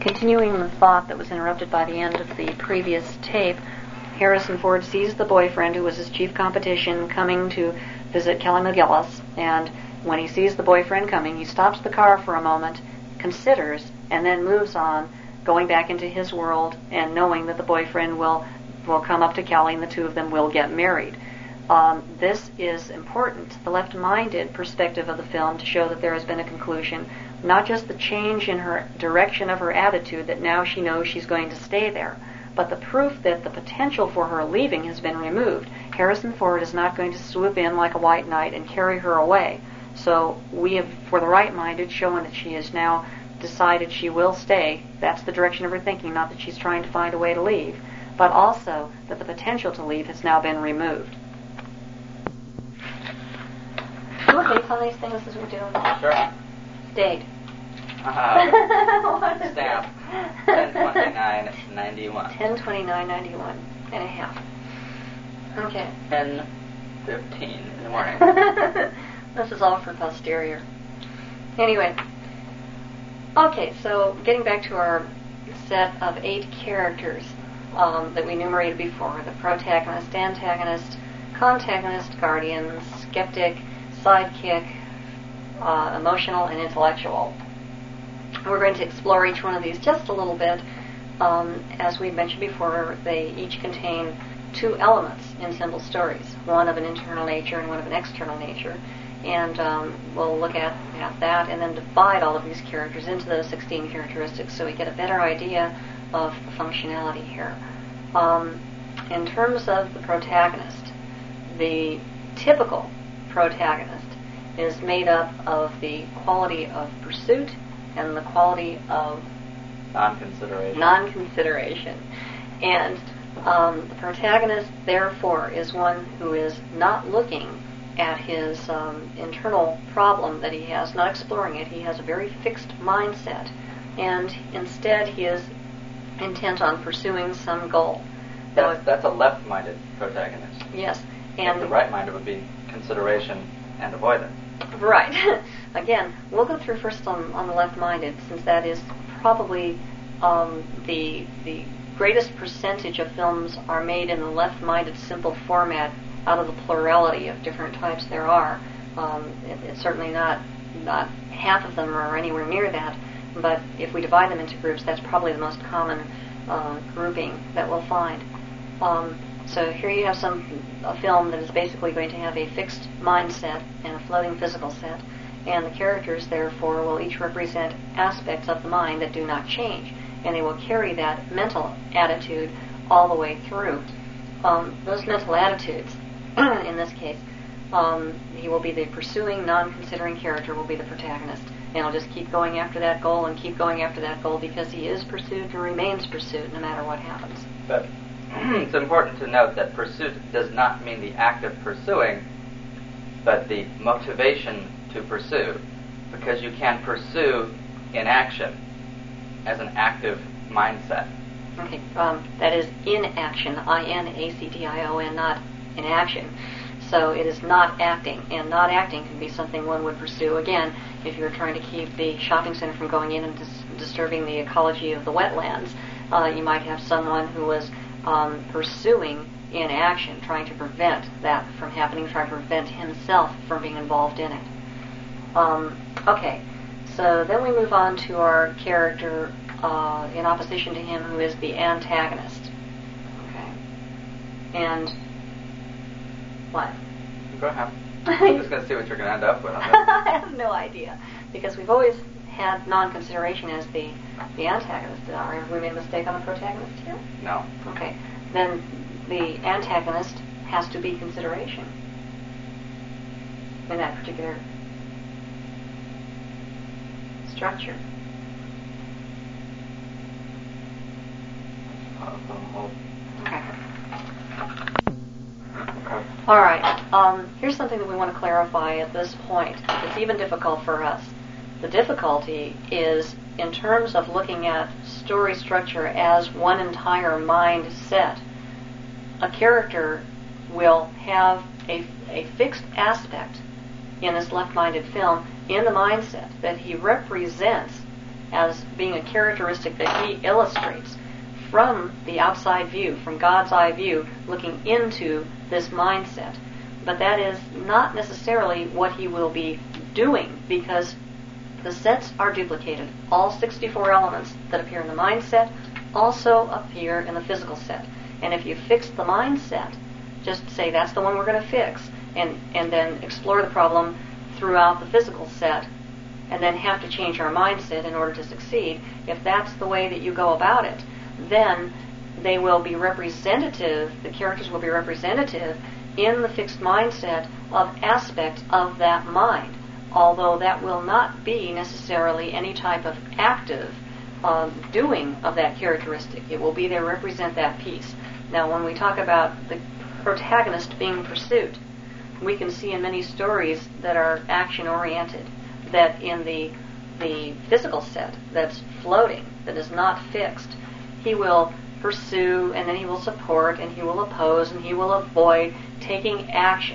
Continuing the thought that was interrupted by the end of the previous tape, Harrison Ford sees the boyfriend, who was his chief competition, coming to visit Kelly McGillis, and when he sees the boyfriend coming, he stops the car for a moment, considers, and then moves on, going back into his world and knowing that the boyfriend will come up to Kelly and the two of them will get married. This is important, the left-minded perspective of the film, to show that there has been a conclusion, not just the change in her direction of her attitude, that now she knows she's going to stay there, but the proof that the potential for her leaving has been removed. Harrison Ford is not going to swoop in like a white knight and carry her away. So we have, for the right-minded, shown that she has now decided she will stay. That's the direction of her thinking, not that she's trying to find a way to leave, but also that the potential to leave has now been removed. Look, dates on these things as we do. Sure. Date. Stamp. 10/29/91. 10/29/91 and a half. Okay. 10:15 in the morning. This is all for posterior. Anyway. Okay, so getting back to our set of 8 characters that we enumerated before: the protagonist, antagonist, contagonist, guardian, skeptic, sidekick, emotional, and intellectual. We're going to explore each one of these just a little bit. As we mentioned before, they each contain 2 elements in simple stories, one of an internal nature and one of an external nature. And we'll look at that and then divide all of these characters into those 16 characteristics so we get a better idea of the functionality here. In terms of the protagonist, the typical protagonist is made up of the quality of pursuit and the quality of non-consideration. And the protagonist, therefore, is one who is not looking at his internal problem that he has, not exploring it. He has a very fixed mindset, and instead he is intent on pursuing some goal. That's a left-minded protagonist. Yes. And the right-minded would be consideration and avoidance. Right. Again, we'll go through first on the left-minded, since that is probably the greatest percentage of films are made in the left-minded simple format out of the plurality of different types there are. It's certainly not half of them are anywhere near that, but if we divide them into groups, that's probably the most common grouping that we'll find. So here you have a film that is basically going to have a fixed mindset and a floating physical set, and the characters, therefore, will each represent aspects of the mind that do not change, and they will carry that mental attitude all the way through. Those mental attitudes, in this case, he will be the pursuing, non-considering character, will be the protagonist, and he'll just keep going after that goal and keep going after that goal because he is pursued and remains pursued no matter what happens. But it's important to note that pursuit does not mean the act of pursuing, but the motivation to pursue, because you can pursue inaction as an active mindset. Okay, that is inaction, I-N-A-C-T-I-O-N, not inaction. So it is not acting, and not acting can be something one would pursue. Again, if you're trying to keep the shopping center from going in and disturbing the ecology of the wetlands, you might have someone who was pursuing inaction, trying to prevent that from happening, trying to prevent himself from being involved in it. Okay, so then we move on to our character in opposition to him, who is the antagonist. Okay, and what? Go ahead. I'm just going to see what you're going to end up with on this. I have no idea, because we've always had non-consideration as the antagonist. Have we made a mistake on the protagonist here? No. Okay, then the antagonist has to be consideration in that particular structure. Okay. All right. Here's something that we want to clarify at this point. It's even difficult for us. The difficulty is in terms of looking at story structure as one entire mind set. A character will have a fixed aspect in this left-minded film in the mindset that he represents as being a characteristic that he illustrates from the outside view, from God's eye view, looking into this mindset. But that is not necessarily what he will be doing, because the sets are duplicated. All 64 elements that appear in the mindset also appear in the physical set. And if you fix the mindset, just say that's the one we're going to fix, and then explore the problem throughout the physical set, and then have to change our mindset in order to succeed. If that's the way that you go about it, then they will be representative, the characters will be representative in the fixed mindset of aspects of that mind, although that will not be necessarily any type of active doing of that characteristic. It will be there to represent that piece. Now, when we talk about the protagonist being pursued, we can see in many stories that are action-oriented that in the physical set that's floating, that is not fixed, he will pursue, and then he will support, and he will oppose, and he will avoid taking action.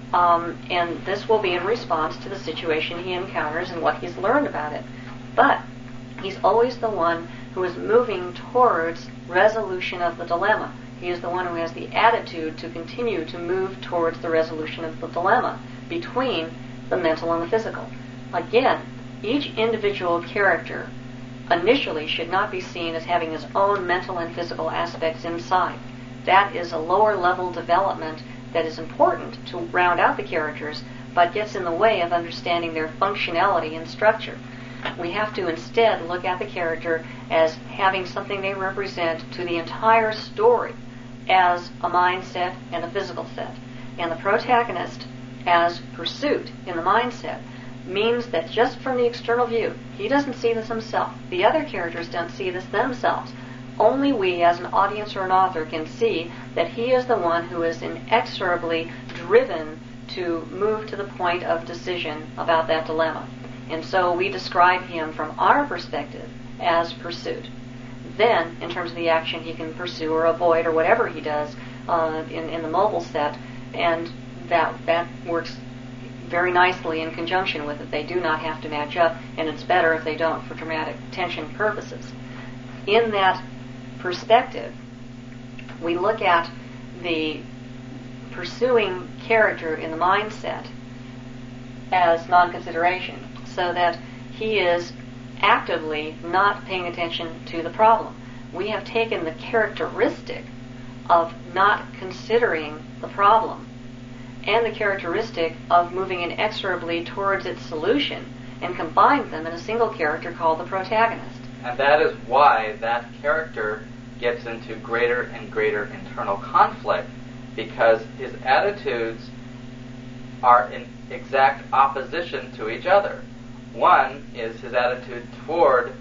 And this will be in response to the situation he encounters and what he's learned about it. But he's always the one who is moving towards resolution of the dilemma. He is the one who has the attitude to continue to move towards the resolution of the dilemma between the mental and the physical. Again, each individual character initially should not be seen as having his own mental and physical aspects inside. That is a lower level development that is important to round out the characters, but gets in the way of understanding their functionality and structure. We have to instead look at the character as having something they represent to the entire story as a mindset and a physical set. And the protagonist as pursuit in the mindset means that just from the external view, he doesn't see this himself. The other characters don't see this themselves. Only we as an audience or an author can see that he is the one who is inexorably driven to move to the point of decision about that dilemma. And so we describe him from our perspective as pursuit. Then, in terms of the action he can pursue or avoid or whatever he does in the mobile set, and that works very nicely in conjunction with it. They do not have to match up, and it's better if they don't for dramatic tension purposes. In that perspective, we look at the pursuing character in the mindset as non-consideration, so that he is actively not paying attention to the problem. We have taken the characteristic of not considering the problem and the characteristic of moving inexorably towards its solution and combined them in a single character called the protagonist. And that is why that character gets into greater and greater internal conflict, because his attitudes are in exact opposition to each other. One is his attitude toward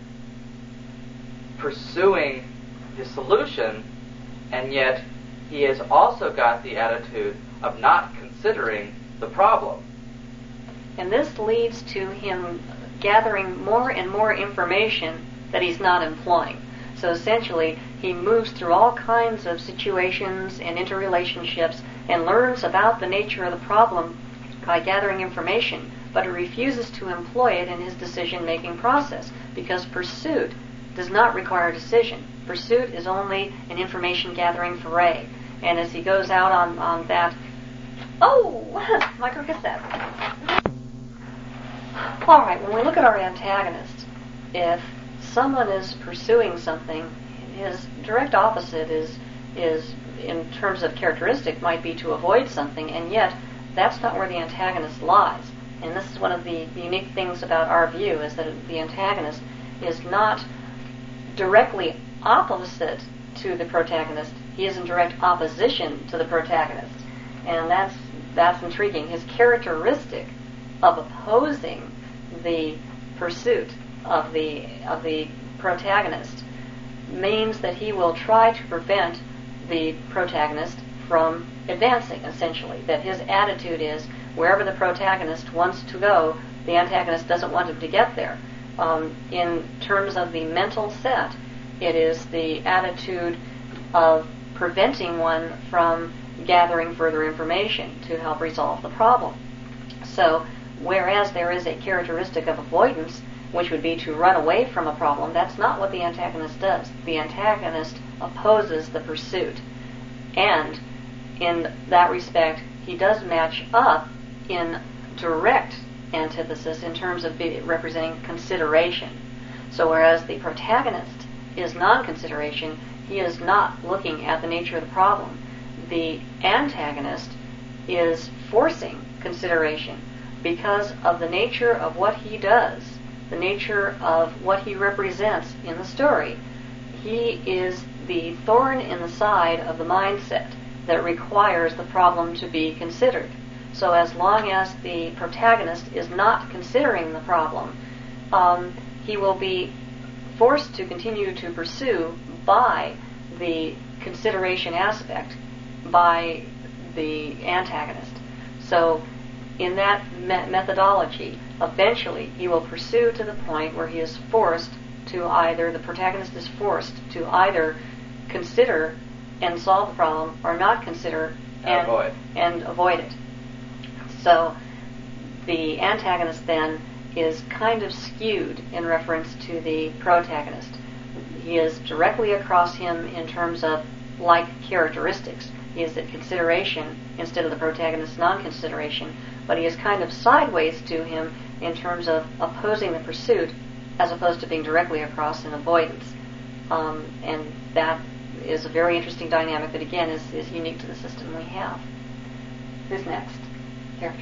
pursuing his solution, and yet he has also got the attitude of not considering the problem. And this leads to him gathering more and more information that he's not employing. So essentially, he moves through all kinds of situations and interrelationships and learns about the nature of the problem by gathering information, but he refuses to employ it in his decision-making process, because pursuit does not require decision. Pursuit is only an information-gathering foray. And as he goes out on that... Oh! Microcassette. All right, when we look at our antagonist, if someone is pursuing something, his direct opposite is in terms of characteristic, might be to avoid something, and yet that's not where the antagonist lies. And this is one of the unique things about our view, is that the antagonist is not directly opposite to the protagonist. He is in direct opposition to the protagonist. And that's intriguing. His characteristic of opposing the pursuit of the protagonist means that he will try to prevent the protagonist from advancing, essentially. That his attitude is, wherever the protagonist wants to go, the antagonist doesn't want him to get there. In terms of the mental set, it is the attitude of preventing one from gathering further information to help resolve the problem. So, whereas there is a characteristic of avoidance, which would be to run away from a problem, that's not what the antagonist does. The antagonist opposes the pursuit. And in that respect, he does match up in direct antithesis in terms of representing consideration. So whereas the protagonist is non-consideration, he is not looking at the nature of the problem. The antagonist is forcing consideration because of the nature of what he does, the nature of what he represents in the story. He is the thorn in the side of the mindset that requires the problem to be considered. So as long as the protagonist is not considering the problem, he will be forced to continue to pursue by the consideration aspect, by the antagonist. So in that methodology, eventually he will pursue to the point where he is forced to either, the protagonist is forced to either consider and solve the problem or not consider and avoid it. So the antagonist then is kind of skewed in reference to the protagonist. He is directly across him in terms of like characteristics. He is at consideration instead of the protagonist's non-consideration, but he is kind of sideways to him in terms of opposing the pursuit as opposed to being directly across in avoidance. And that is a very interesting dynamic that, again, is unique to the system we have. Who's next? Character.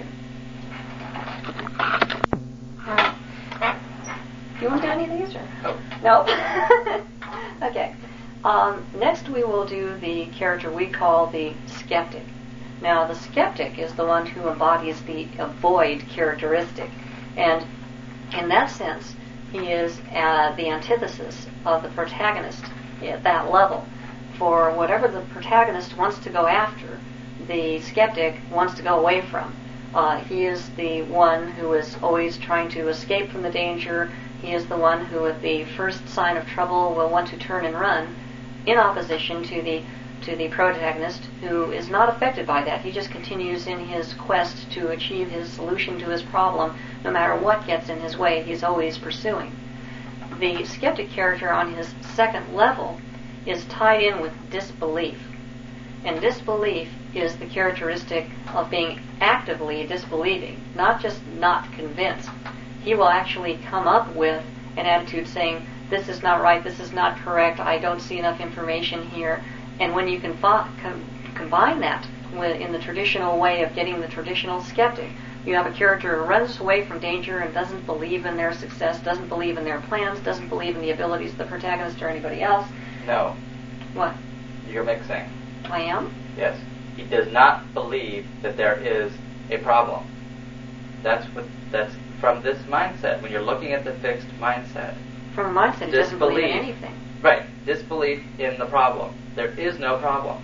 Do you want to do any of these? Or? No? Okay. Next we will do the character we call the skeptic. Now, the skeptic is the one who embodies the avoid characteristic. And in that sense, he is the antithesis of the protagonist at that level. For whatever the protagonist wants to go after, the skeptic wants to go away from. He is the one who is always trying to escape from the danger. He is the one who, at the first sign of trouble, will want to turn and run, in opposition to the protagonist, who is not affected by that. He just continues in his quest to achieve his solution to his problem. No matter what gets in his way, he's always pursuing. The skeptic character on his second level is tied in with disbelief. And disbelief is the characteristic of being actively disbelieving, not just not convinced. He will actually come up with an attitude saying, this is not right, this is not correct, I don't see enough information here. And when you can combine that in the traditional way of getting the traditional skeptic, you have a character who runs away from danger and doesn't believe in their success, doesn't believe in their plans, doesn't believe in the abilities of the protagonist or anybody else. No. What? You're mixing. I am? Yes. He does not believe that there is a problem. That's from this mindset. When you're looking at the fixed mindset. From a mindset, he doesn't believe in anything. Right. Disbelief in the problem. There is no problem.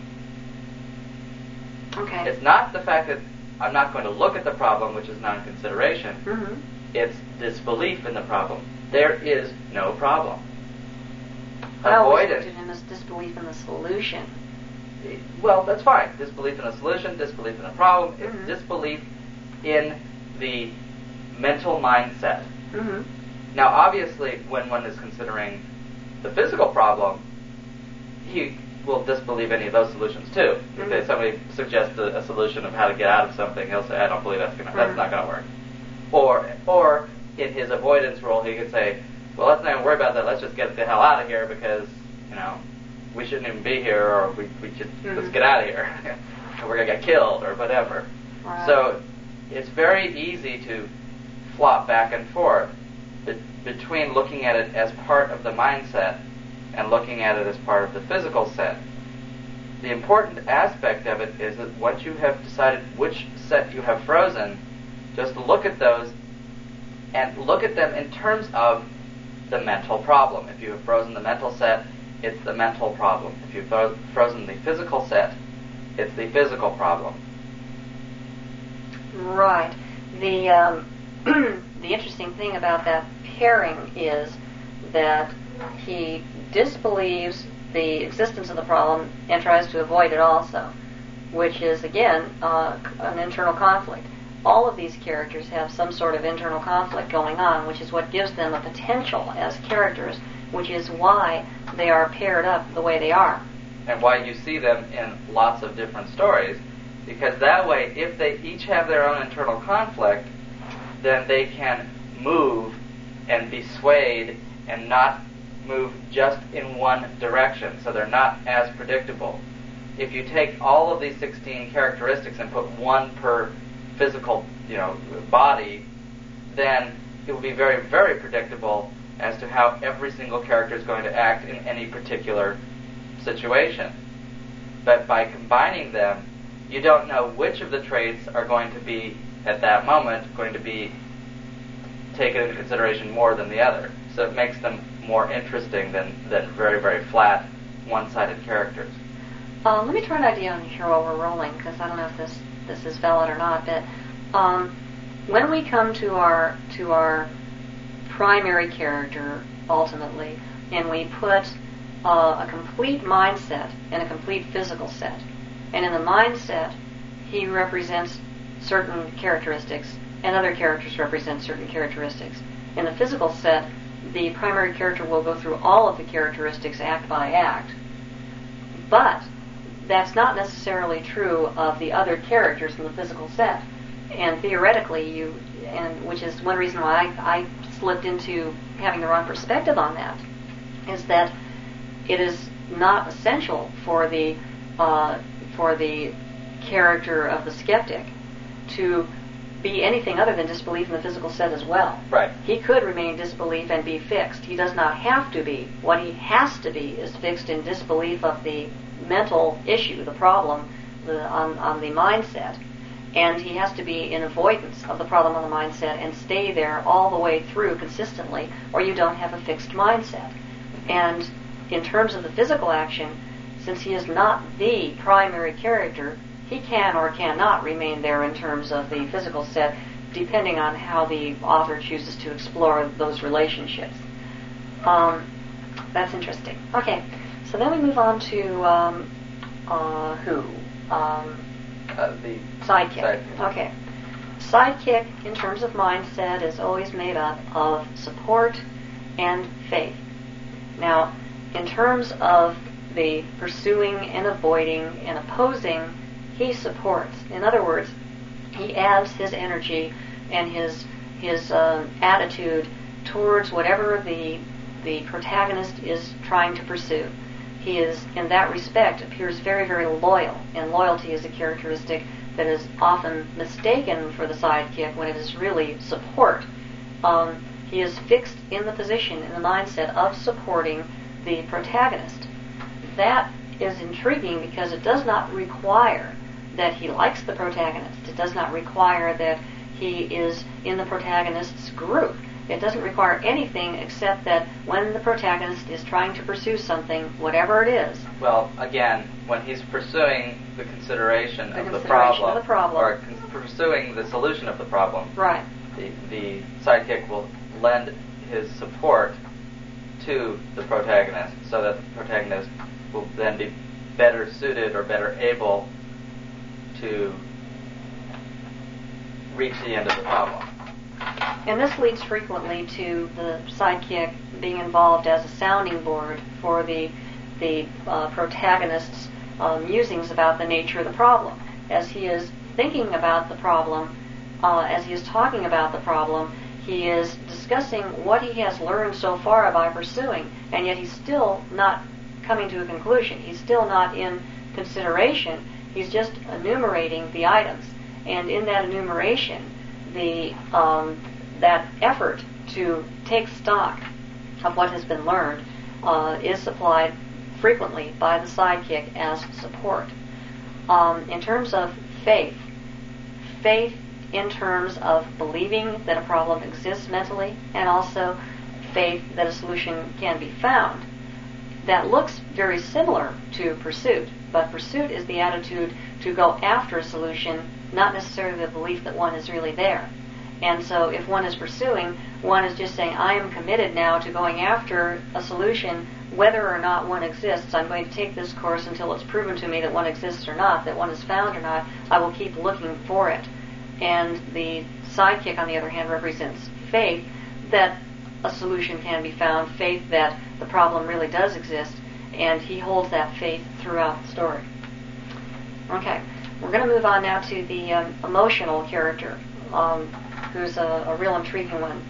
Okay. It's not the fact that I'm not going to look at the problem, which is non-consideration. Mm-hmm. It's disbelief in the problem. There is no problem. I always Avoid looked it. at him as disbelief in the solution. Well, that's fine. Disbelief in the solution, disbelief in the problem, Mm-hmm. it's disbelief in the mental mindset. Mm-hmm. Now, obviously, when one is considering the physical problem, he will disbelieve any of those solutions too. Mm-hmm. If somebody suggests a solution of how to get out of something, he'll say, "I don't believe that's not going to work." Or in his avoidance role, he could say, "Well, let's not even worry about that. Let's just get the hell out of here because we shouldn't even be here, or we should let's get out of here. We're gonna get killed or whatever." Right. So it's very easy to flop back and forth between looking at it as part of the mindset and looking at it as part of the physical set. The important aspect of it is that once you have decided which set you have frozen, just look at those and look at them in terms of the mental problem. If you have frozen the mental set, it's the mental problem. If you've frozen the physical set, it's the physical problem. Right. The the interesting thing about that pairing is that he disbelieves the existence of the problem and tries to avoid it also, which is, again, an internal conflict. all of these characters have some sort of internal conflict going on, which is what gives them a potential as characters, which is why they are paired up the way they are. And why you see them in lots of different stories, because that way, if they each have their own internal conflict, then they can move and be swayed and not move just in one direction, so they're not as predictable. If you take all of these 16 characteristics and put one per physical, body, then it will be very, very predictable as to how every single character is going to act in any particular situation. But by combining them, you don't know which of the traits are going to be, at that moment, going to be taken into consideration more than the other. So it makes them more interesting than very, very flat, one-sided characters. Let me try an idea on here while we're rolling, because I don't know if this is valid or not. But when we come to our primary character, ultimately, and we put a complete mindset and a complete physical set, and in the mindset, he represents certain characteristics, and other characters represent certain characteristics. In the physical set, the primary character will go through all of the characteristics act by act. But that's not necessarily true of the other characters in the physical set. And theoretically, which is one reason why I slipped into having the wrong perspective on that, is that it is not essential for the character of the skeptic to be anything other than disbelief in the physical set as well. Right. He could remain disbelief and be fixed. He does not have to be. What he has to be is fixed in disbelief of the mental issue, the problem, on the mindset. And he has to be in avoidance of the problem on the mindset and stay there all the way through consistently, or you don't have a fixed mindset. And in terms of the physical action, since he is not the primary character, he can or cannot remain there in terms of the physical set, depending on how the author chooses to explore those relationships. That's interesting. Okay, so then we move on to who? The Sidekick. Okay. Sidekick, in terms of mindset, is always made up of support and faith. Now, in terms of the pursuing and avoiding and opposing, he supports. In other words, he adds his energy and his attitude towards whatever the protagonist is trying to pursue. He is, in that respect, appears very, very loyal, and loyalty is a characteristic that is often mistaken for the sidekick when it is really support. He is fixed in the position, in the mindset of supporting the protagonist. That is intriguing because it does not require that he likes the protagonist. It does not require that he is in the protagonist's group. It doesn't require anything except that when the protagonist is trying to pursue something, whatever it is. Well, again, when he's pursuing the consideration of the problem, or pursuing the solution of the problem, right, the sidekick will lend his support to the protagonist, so that the protagonist will then be better suited or better able to reach the end of the problem. And this leads frequently to the sidekick being involved as a sounding board for the protagonist's musings about the nature of the problem. As he is thinking about the problem, as he is talking about the problem, he is discussing what he has learned so far by pursuing, and yet he's still not coming to a conclusion. He's still not in consideration. He's just enumerating the items. And in that enumeration, that effort to take stock of what has been learned is supplied frequently by the sidekick as support. In terms of faith in terms of believing that a problem exists mentally, and also faith that a solution can be found. That looks very similar to pursuit, but pursuit is the attitude to go after a solution, not necessarily the belief that one is really there. And so if one is pursuing, one is just saying, I am committed now to going after a solution, whether or not one exists. I'm going to take this course until it's proven to me that one exists or not, that one is found or not. I will keep looking for it. and the sidekick, on the other hand, represents faith that a solution can be found, faith that the problem really does exist, and he holds that faith throughout the story. Okay, we're going to move on now to the emotional character, who's a real intriguing one.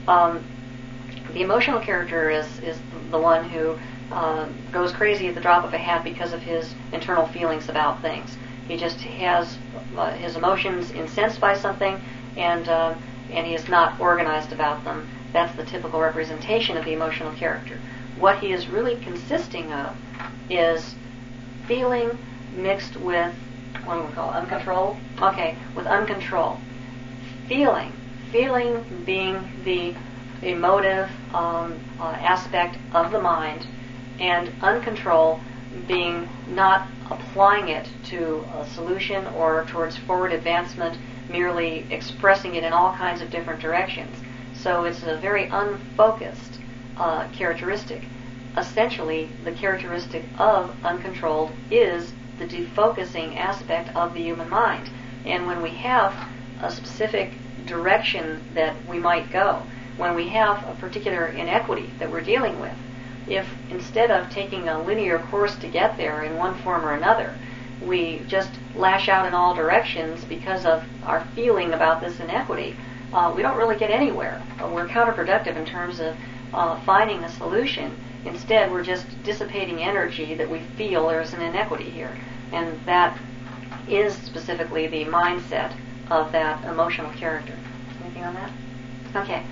The emotional character is the one who goes crazy at the drop of a hat because of his internal feelings about things. He just has his emotions incensed by something, and he is not organized about them. That's the typical representation of the emotional character. What he is really consisting of is feeling mixed with, what do we call it, uncontrolled? Okay, with uncontrol. Feeling being the emotive aspect of the mind, and uncontrol being not applying it to a solution or towards forward advancement, merely expressing it in all kinds of different directions. So it's a very unfocused characteristic. Essentially, the characteristic of uncontrolled is the defocusing aspect of the human mind. And when we have a specific direction that we might go, when we have a particular inequity that we're dealing with, if instead of taking a linear course to get there in one form or another, we just lash out in all directions because of our feeling about this inequity, we don't really get anywhere. We're counterproductive in terms of finding a solution. Instead, we're just dissipating energy that we feel there's an inequity here. And that is specifically the mindset of that emotional character. Anything on that? Okay.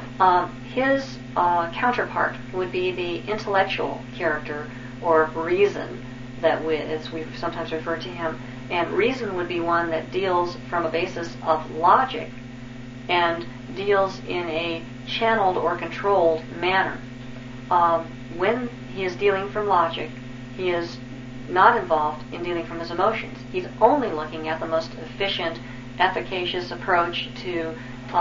His counterpart would be the intellectual character, or reason, as we've sometimes referred to him. And reason would be one that deals from a basis of logic and deals in a channeled or controlled manner. When he is dealing from logic, he is not involved in dealing from his emotions. He's only looking at the most efficient, efficacious approach to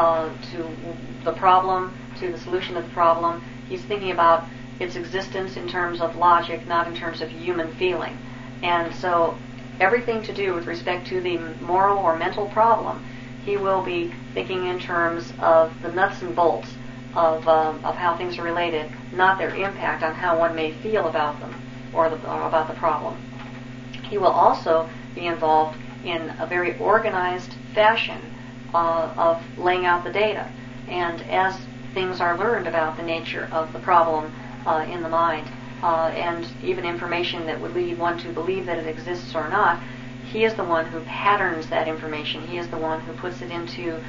the problem, to the solution of the problem. He's thinking about its existence in terms of logic, not in terms of human feeling. And so everything to do with respect to the moral or mental problem, he will be thinking in terms of the nuts and bolts of how things are related, not their impact on how one may feel about them or about the problem. He will also be involved in a very organized fashion of laying out the data. And as things are learned about the nature of the problem in the mind, and even information that would lead one to believe that it exists or not, he is the one who patterns that information. He is the one who puts it into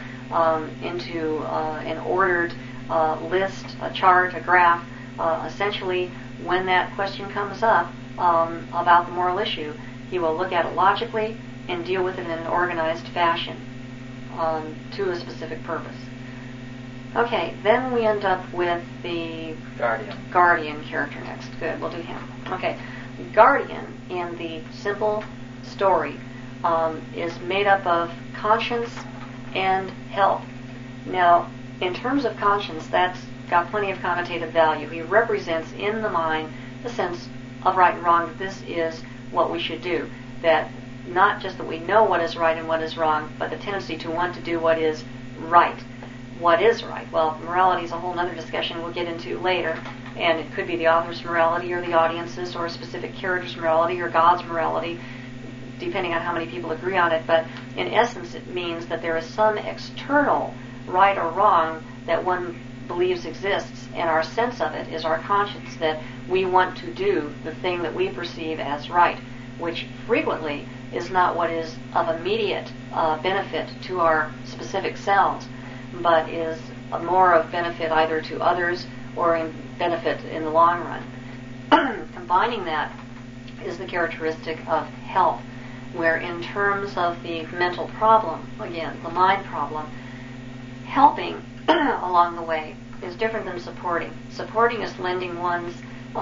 an ordered list, a chart, a graph. Essentially, when that question comes up about the moral issue, he will look at it logically and deal with it in an organized fashion to a specific purpose. Okay, then we end up with the Guardian character next. Good, we'll do him. Okay, Guardian in the simple story is made up of conscience and health. Now, in terms of conscience, that's got plenty of connotative value. He represents in the mind the sense of right and wrong, that this is what we should do. That not just that we know what is right and what is wrong, but the tendency to want to do what is right. What is right? Well, morality is a whole other discussion we'll get into later, and it could be the author's morality or the audience's or a specific character's morality or God's morality, depending on how many people agree on it. But in essence, it means that there is some external right or wrong that one believes exists, and our sense of it is our conscience, that we want to do the thing that we perceive as right, which frequently is not what is of immediate benefit to our specific selves, but is more of benefit either to others or in benefit in the long run. Combining that is the characteristic of health, where in terms of the mental problem, again, the mind problem, helping along the way is different than supporting. Supporting is lending one's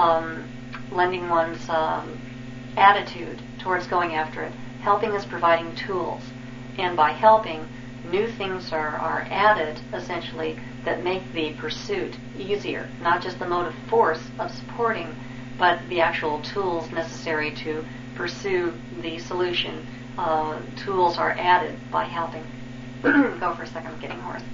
attitude towards going after it. Helping is providing tools, and by helping, new things are added, essentially, that make the pursuit easier. Not just the motive force of supporting, but the actual tools necessary to pursue the solution. Tools are added by helping. go for a second, I'm getting hoarse.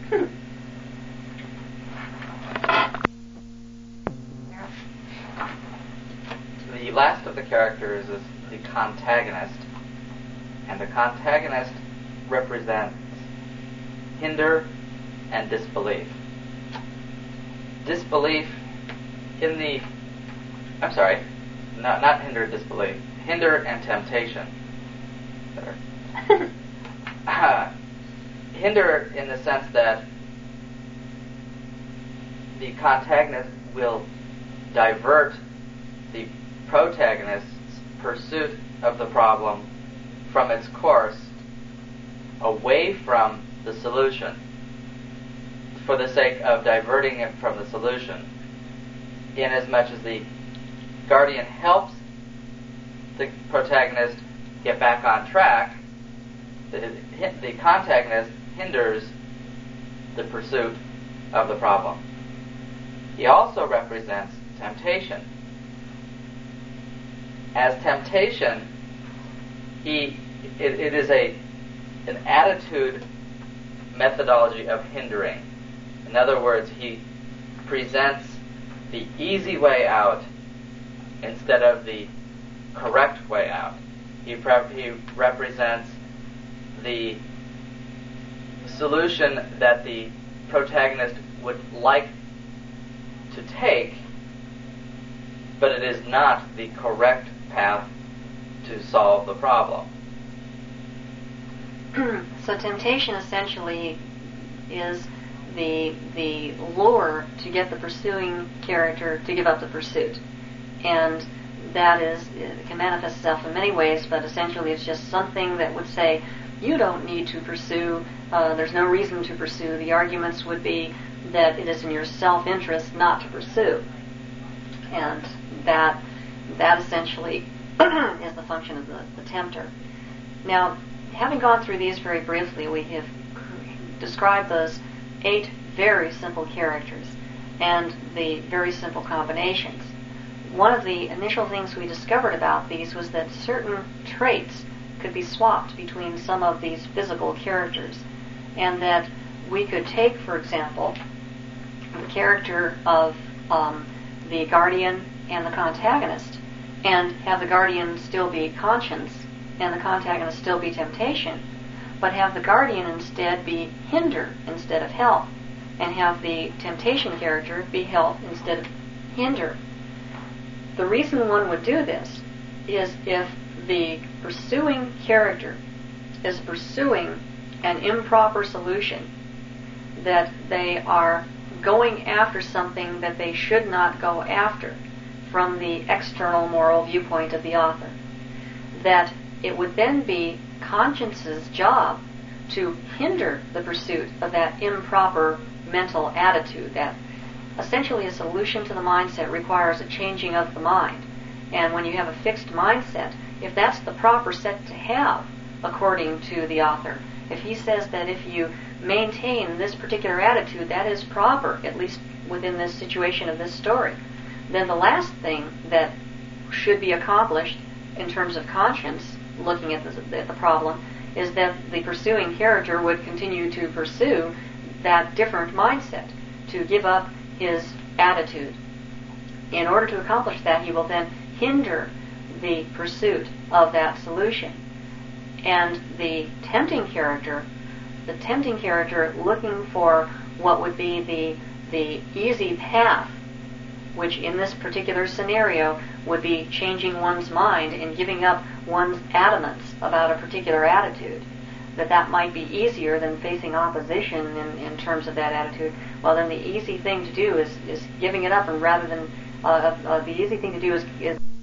The last of the characters is the contagonist, and the contagonist represents hinder and disbelief. Disbelief in the, I'm sorry, not hinder, disbelief, hinder and temptation. Better. Hinder in the sense that the contagonist will divert the protagonist's pursuit of the problem from its course away from the solution for the sake of diverting it from the solution, inasmuch as the guardian helps the protagonist get back on track. The contagonist hinders the pursuit of the problem. He also represents temptation. As temptation, it is an attitude methodology of hindering. In other words, he presents the easy way out instead of the correct way out. He represents the solution that the protagonist would like to take, but it is not the correct path to solve the problem. So temptation essentially is the lure to get the pursuing character to give up the pursuit. And that it can manifest itself in many ways, but essentially it's just something that would say, you don't need to pursue, there's no reason to pursue. The arguments would be that it is in your self-interest not to pursue. And that essentially is the function of the tempter. Now, having gone through these very briefly, we have described those 8 very simple characters and the very simple combinations. One of the initial things we discovered about these was that certain traits could be swapped between some of these physical characters, and that we could take, for example, the character of the guardian and the contagonist, and have the guardian still be conscience and the contagonist still be temptation, but have the guardian instead be hinder instead of help, and have the temptation character be help instead of hinder. The reason one would do this is if the pursuing character is pursuing an improper solution, that they are going after something that they should not go after from the external moral viewpoint of the author, that it would then be conscience's job to hinder the pursuit of that improper mental attitude. That essentially a solution to the mindset requires a changing of the mind. And when you have a fixed mindset, if that's the proper set to have, according to the author, if he says that if you maintain this particular attitude, that is proper, at least within this situation of this story, then the last thing that should be accomplished in terms of conscience, looking at the problem, is that the pursuing character would continue to pursue that different mindset, to give up his attitude. In order to accomplish that, he will then hinder the pursuit of that solution. And the tempting character looking for what would be the easy path, which in this particular scenario would be changing one's mind and giving up one's adamance about a particular attitude, that might be easier than facing opposition in terms of that attitude. Well, then the easy thing to do is giving it up, and rather than the easy thing to do is